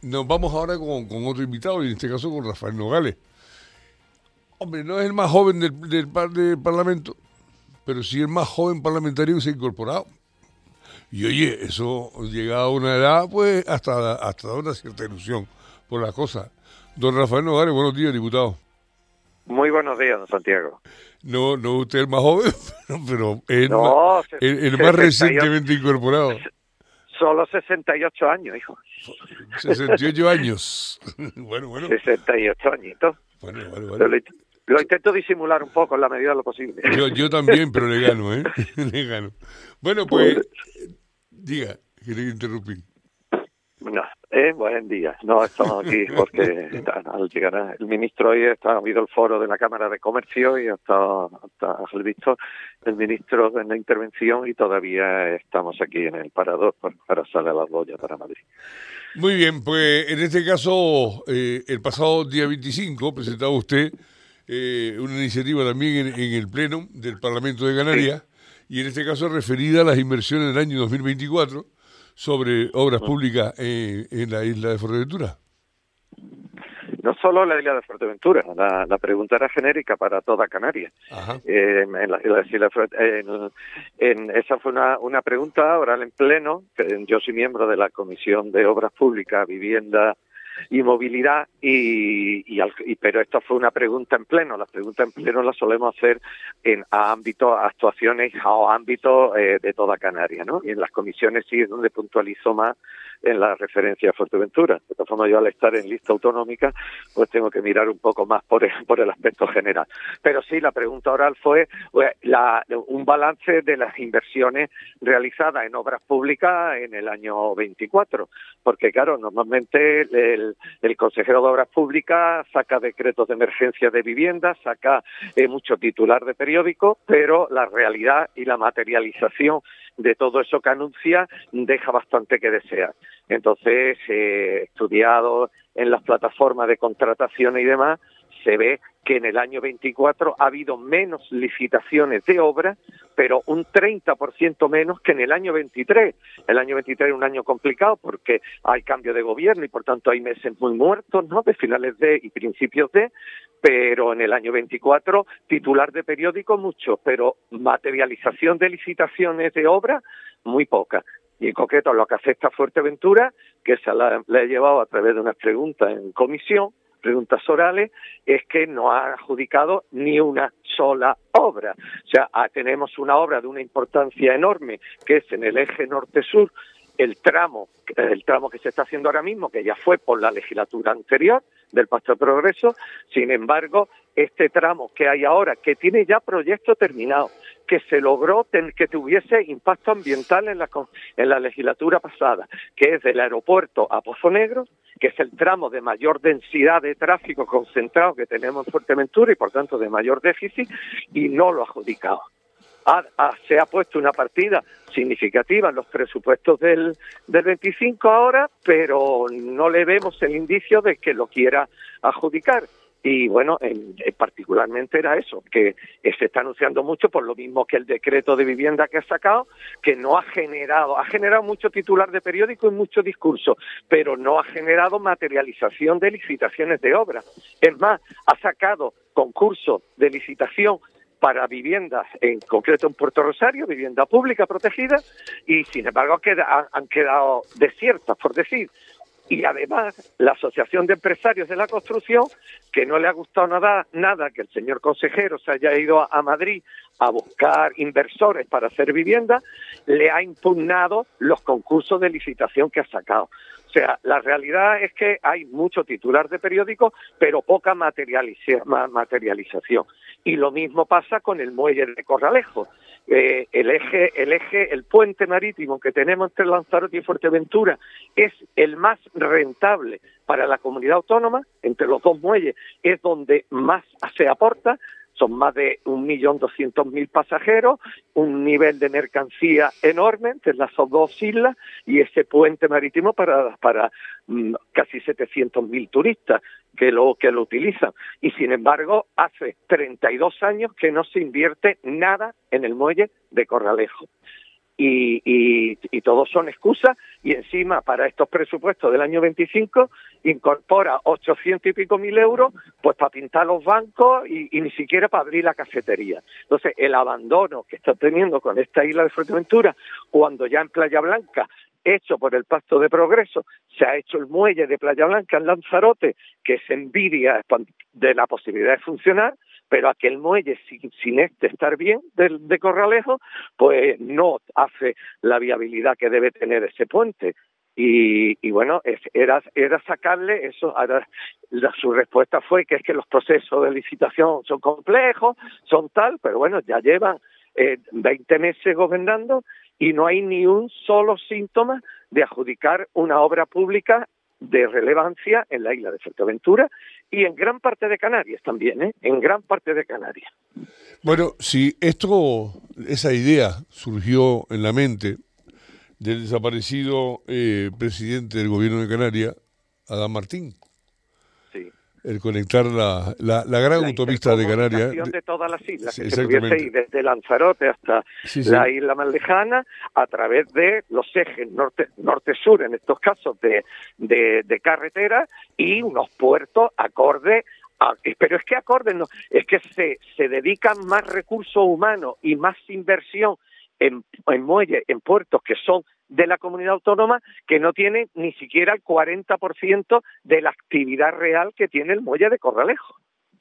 nos vamos ahora con otro invitado, y en este caso con Rafael Nogales. Hombre, no es el más joven del Parlamento, pero sí el más joven parlamentario que se ha incorporado. Y oye, eso llega a una edad, pues, hasta una cierta ilusión por las cosas. Don Rafael Nogales, buenos días, diputado. Muy buenos días, don Santiago. No, no usted el más joven, pero No, el más 68, recientemente incorporado. solo 68 años, hijo. 68 años. Bueno. 68 añitos. Bueno. Lo intento disimular un poco en la medida de lo posible. Yo también, pero le gano, ¿eh? Le gano. Bueno, pues, diga, que le interrumpí. No, buen día. No, estamos aquí porque al llegar el ministro hoy ha habido el foro de la Cámara de Comercio y hasta visto el ministro en la intervención y todavía estamos aquí en el parador para salir a las boyas para Madrid. Muy bien, pues en este caso, el pasado día 25 presentaba usted una iniciativa también en el Pleno del Parlamento de Canarias, y en este caso referida a las inversiones del año 2024 sobre obras públicas en la isla de Fuerteventura. No solo la isla de Fuerteventura, la pregunta era genérica para toda Canarias. Esa fue una pregunta oral en pleno, que yo soy miembro de la Comisión de Obras Públicas, Vivienda y Movilidad, pero esto fue una pregunta en pleno. Las preguntas en pleno las solemos hacer a actuaciones o ámbitos de toda Canarias, ¿no? Y en las comisiones sí es donde puntualizo más en la referencia a Fuerteventura. De todas formas, yo al estar en lista autonómica, pues tengo que mirar un poco más por el aspecto general. Pero sí, la pregunta oral fue un balance de las inversiones realizadas en obras públicas en el año 24, porque claro, normalmente el consejero de Obras Públicas saca decretos de emergencia de vivienda, saca mucho titular de periódico, pero la realidad y la materialización de todo eso que anuncia deja bastante que desear. Entonces, estudiado en las plataformas de contratación y demás, se ve que en el año 24 ha habido menos licitaciones de obra, pero un 30% menos que en el año 23. El año 23 es un año complicado porque hay cambio de gobierno y por tanto hay meses muy muertos, ¿no?, de finales de y principios de, pero en el año 24 titular de periódico mucho, pero materialización de licitaciones de obra muy poca. Y en concreto lo que afecta a Fuerteventura, que la he llevado a través de unas preguntas en comisión, preguntas orales, es que no ha adjudicado ni una sola obra. O sea, tenemos una obra de una importancia enorme, que es en el eje norte-sur, el tramo que se está haciendo ahora mismo, que ya fue por la legislatura anterior del Pacto de Progreso. Sin embargo, este tramo que hay ahora, que tiene ya proyecto terminado, que se logró que tuviese impacto ambiental en la legislatura pasada, que es del aeropuerto a Pozo Negro, que es el tramo de mayor densidad de tráfico concentrado que tenemos en Fuerteventura y por tanto de mayor déficit, y no lo ha adjudicado. Se ha puesto una partida significativa en los presupuestos del 25 ahora, pero no le vemos el indicio de que lo quiera adjudicar. Y bueno, particularmente era eso, que se está anunciando mucho por lo mismo que el decreto de vivienda que ha sacado, que no ha generado mucho titular de periódico y mucho discurso, pero no ha generado materialización de licitaciones de obra. Es más, ha sacado concursos de licitación para viviendas, en concreto en Puerto Rosario, vivienda pública protegida, y sin embargo han quedado desiertas, por decir. Y además, la Asociación de Empresarios de la Construcción, que no le ha gustado nada que el señor consejero se haya ido a Madrid a buscar inversores para hacer vivienda, le ha impugnado los concursos de licitación que ha sacado. O sea, la realidad es que hay mucho titular de periódico, pero poca materialización. Y lo mismo pasa con el muelle de Corralejo. El puente marítimo que tenemos entre Lanzarote y Fuerteventura es el más rentable para la comunidad autónoma. Entre los dos muelles es donde más se aporta. Son más de 1.200.000 pasajeros, un nivel de mercancía enorme entre las dos islas y ese puente marítimo para casi 700.000 turistas que lo utilizan. Y sin embargo, hace 32 años que no se invierte nada en el muelle de Corralejo. y todos son excusas, y encima para estos presupuestos del año 25 incorpora 800 y pico mil euros pues para pintar los bancos y ni siquiera para abrir la cafetería. Entonces el abandono que está teniendo con esta isla de Fuerteventura, cuando ya en Playa Blanca, hecho por el Pacto de Progreso, se ha hecho el muelle de Playa Blanca en Lanzarote, que se envidia de la posibilidad de funcionar, pero aquel muelle sin estar bien de Corralejo, pues no hace la viabilidad que debe tener ese puente. Y bueno, era sacarle eso. Ahora, su respuesta fue que es que los procesos de licitación son complejos, son tal, pero bueno, ya llevan 20 meses gobernando y no hay ni un solo síntoma de adjudicar una obra pública de relevancia en la isla de Fuerteventura y en gran parte de Canarias también, en gran parte de Canarias. Bueno, si esa idea surgió en la mente del desaparecido presidente del gobierno de Canarias, Adán Martín, sí, el conectar la gran autopista de Canarias, de todas las islas, sí, que se pudiese ir desde Lanzarote hasta la isla más lejana, a través de los ejes norte-sur, en estos casos de carretera, y unos puertos acordes. Pero es que acordes no, es que se dedican más recursos humanos y más inversión en muelles, en puertos que son de la comunidad autónoma, que no tiene ni siquiera el 40% de la actividad real que tiene el muelle de Corralejo.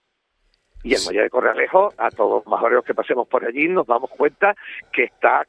Y el muelle de Corralejo, a todos los majoreros que pasemos por allí, nos damos cuenta que está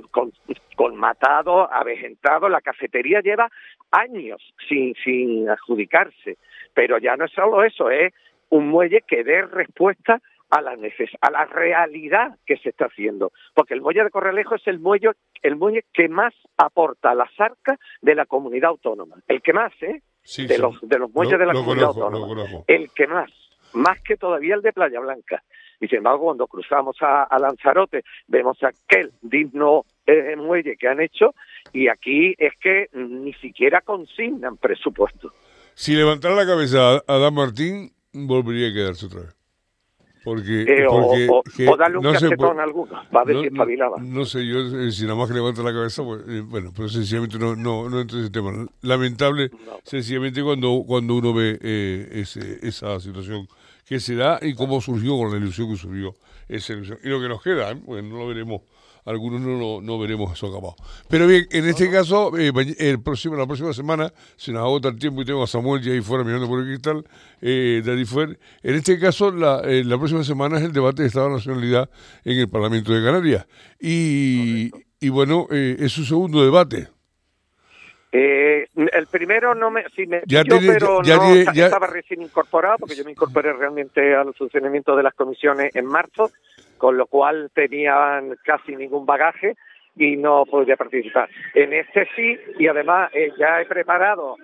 colmatado, avejentado. La cafetería lleva años sin adjudicarse, pero ya no es solo eso, es un muelle que dé respuesta a la realidad que se está haciendo, porque el muelle de Corralejo es el muelle que más aporta a las arcas de la comunidad autónoma, el que más, de los muelles de la comunidad autónoma, el que más que todavía el de Playa Blanca. Y sin embargo, cuando cruzamos a Lanzarote, vemos aquel digno muelle que han hecho, y aquí es que ni siquiera consignan presupuesto. Si levantara la cabeza a Adán Martín, volvería a quedarse otra vez. Porque o darle un cachetón a alguno, va a ver si espabilaba. No sé, yo si nada más que levanta la cabeza, pues, bueno, pero sencillamente no entro en ese tema. Lamentable, sencillamente cuando uno ve esa situación que se da y cómo surgió con la ilusión que surgió esa ilusión. Y lo que nos queda, pues no lo veremos, algunos no veremos eso acabado. Pero bien, en este caso, la próxima semana se nos agota el tiempo y tengo a Samuel ya ahí fuera mirando por el cristal, Daddy Fuer. En este caso, la próxima semana es el debate de Estado de Nacionalidad en el Parlamento de Canarias. Y bueno, es su segundo debate. El primero estaba recién incorporado, porque yo me incorporé realmente al funcionamiento de las comisiones en marzo, con lo cual tenían casi ningún bagaje y no podía participar. En este sí, y además ya he preparado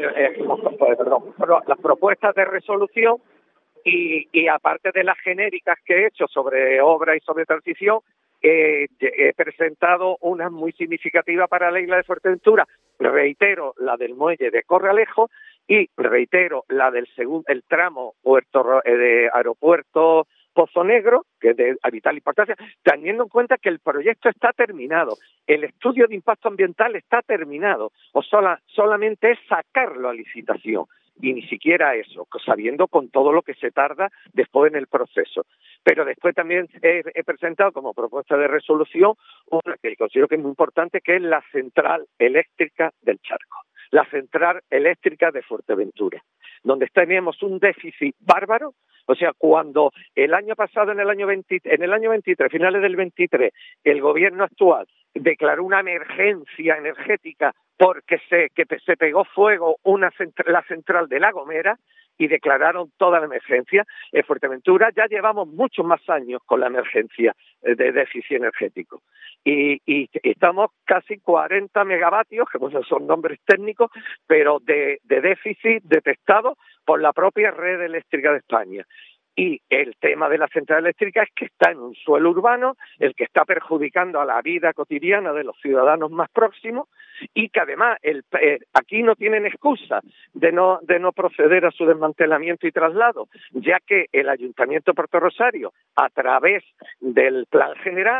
las propuestas de resolución y aparte de las genéricas que he hecho sobre obra y sobre transición, he presentado una muy significativa para la isla de Fuerteventura. Reitero la del muelle de Corralejo y reitero la del el tramo de aeropuerto Pozo Negro, que es de vital importancia, teniendo en cuenta que el proyecto está terminado, el estudio de impacto ambiental está terminado, solamente es sacarlo a licitación. Y ni siquiera eso, sabiendo con todo lo que se tarda después en el proceso. Pero después también he presentado como propuesta de resolución una que considero que es muy importante, que es la central eléctrica del Charco, la central eléctrica de Fuerteventura, donde tenemos un déficit bárbaro. O sea, cuando el año pasado, en el año 23, finales del 23, el gobierno actual declaró una emergencia energética porque se pegó fuego la central de La Gomera y declararon toda la emergencia. En Fuerteventura ya llevamos muchos más años con la emergencia de déficit energético y estamos casi 40 megavatios, que bueno, son nombres técnicos, pero de déficit detectado por la propia red eléctrica de España. Y el tema de la central eléctrica es que está en un suelo urbano, el que está perjudicando a la vida cotidiana de los ciudadanos más próximos, y que además aquí no tienen excusa de no proceder a su desmantelamiento y traslado, ya que el Ayuntamiento de Puerto Rosario, a través del Plan General,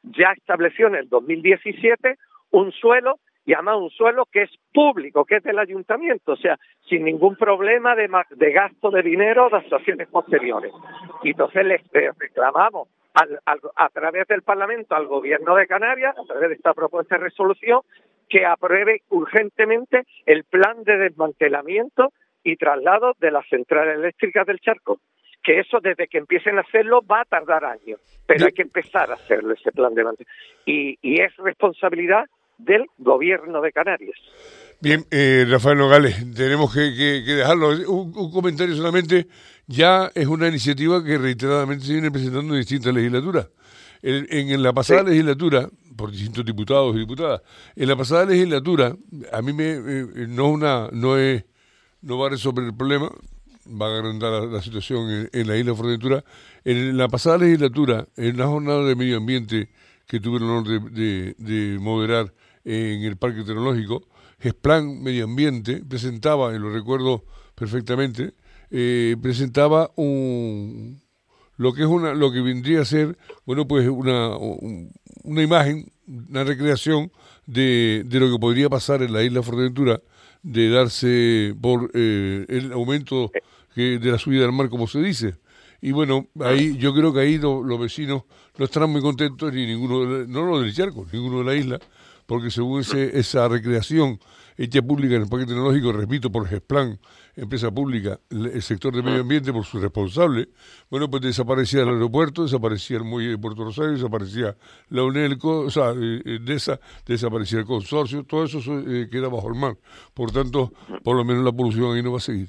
ya estableció en el 2017 un suelo, y además un suelo que es público, que es del ayuntamiento, o sea, sin ningún problema de gasto de dinero de actuaciones posteriores. Y entonces le reclamamos a través del Parlamento al Gobierno de Canarias, a través de esta propuesta de resolución, que apruebe urgentemente el plan de desmantelamiento y traslado de las centrales eléctricas del Charco. Que eso, desde que empiecen a hacerlo, va a tardar años, pero hay que empezar a hacerlo, ese plan de mantenimiento. Y es responsabilidad del Gobierno de Canarias. Bien, Rafael Nogales, tenemos que dejarlo. Un comentario solamente. Ya es una iniciativa que reiteradamente se viene presentando en distintas legislaturas. En la pasada legislatura, por distintos diputados y diputadas, en la pasada legislatura, a mí no va a resolver el problema, va a agrandar la situación en la isla de Fuerteventura. En la pasada legislatura, en una jornada de medio ambiente que tuve el honor de moderar en el Parque Tecnológico, Gesplan Medio Ambiente presentaba, y lo recuerdo perfectamente, presentaba lo que vendría a ser, bueno, pues una imagen, una recreación de lo que podría pasar en la isla de Fuerteventura, de darse por el aumento de la subida del mar, como se dice. Y bueno, ahí yo creo que ahí los vecinos no estarán muy contentos, ni ninguno, no los del Charco, ninguno de la isla, porque según esa recreación hecha pública en el Parque Tecnológico, repito, por Gesplan, empresa pública, el sector de medio ambiente por su responsable, bueno, pues desaparecía el aeropuerto, desaparecía el muelle de Puerto Rosario, desaparecía la UNELCO, o sea, desaparecía el consorcio, todo eso queda bajo el mar. Por tanto, por lo menos la polución ahí no va a seguir.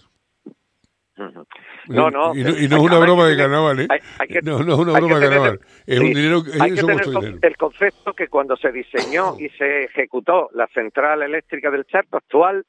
No. Y no es una broma de carnaval, ¿eh? No es una broma de carnaval. Es un dinero que hay que tener el concepto que cuando se diseñó y se ejecutó la central eléctrica del Charco actual,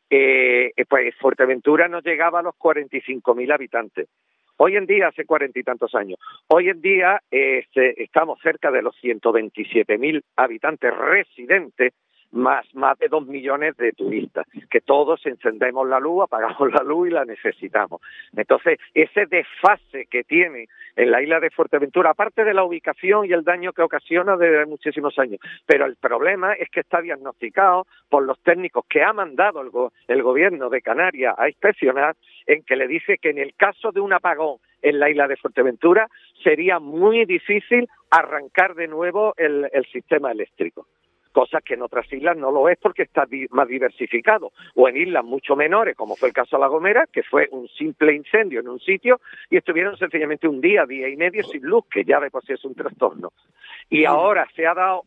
pues Fuerteventura no llegaba a los 45.000 habitantes. Hoy en día, hace 40 y tantos años, hoy en día estamos cerca de los 127.000 habitantes residentes, más de 2 millones de turistas, que todos encendemos la luz, apagamos la luz y la necesitamos. Entonces, ese desfase que tiene en la isla de Fuerteventura, aparte de la ubicación y el daño que ocasiona desde muchísimos años, pero el problema es que está diagnosticado por los técnicos que ha mandado el Gobierno de Canarias a inspeccionar, en que le dice que en el caso de un apagón en la isla de Fuerteventura sería muy difícil arrancar de nuevo el sistema eléctrico. Cosa que en otras islas no lo es porque está más diversificado, o en islas mucho menores, como fue el caso de La Gomera, que fue un simple incendio en un sitio y estuvieron sencillamente un día y medio sin luz, que ya de por sí es un trastorno. Y ahora se ha dado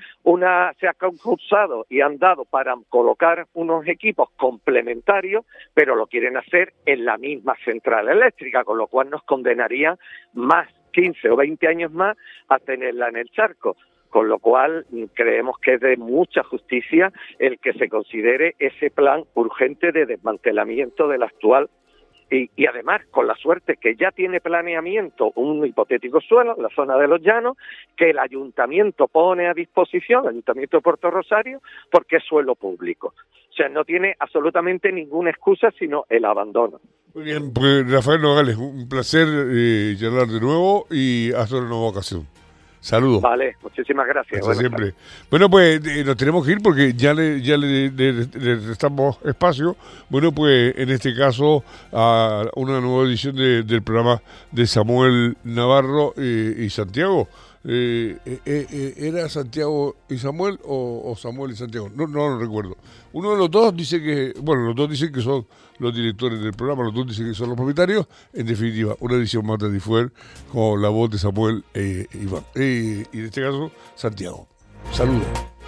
se ha concursado y han dado para colocar unos equipos complementarios, pero lo quieren hacer en la misma central eléctrica, con lo cual nos condenaría más 15 o 20 años más a tenerla en el Charco. Con lo cual creemos que es de mucha justicia el que se considere ese plan urgente de desmantelamiento del actual y además con la suerte que ya tiene planeamiento un hipotético suelo en la zona de los Llanos que el ayuntamiento pone a disposición, el ayuntamiento de Puerto Rosario, porque es suelo público. O sea, no tiene absolutamente ninguna excusa sino el abandono. Muy bien, pues Rafael Nogales, un placer charlar de nuevo y hasta una nueva ocasión. Saludos. Vale, muchísimas gracias. Hasta siempre. Bueno, pues nos tenemos que ir porque ya le restamos espacio. Bueno, pues en este caso a una nueva edición del programa de Samuel Navarro y Santiago. ¿Era Santiago y Samuel o Samuel y Santiago? No lo recuerdo. Uno de los dos dice los dos dicen que son los directores del programa, los dos dicen que son los propietarios. En definitiva, una edición más de Difuer con la voz de Samuel y en este caso Santiago. Saludos.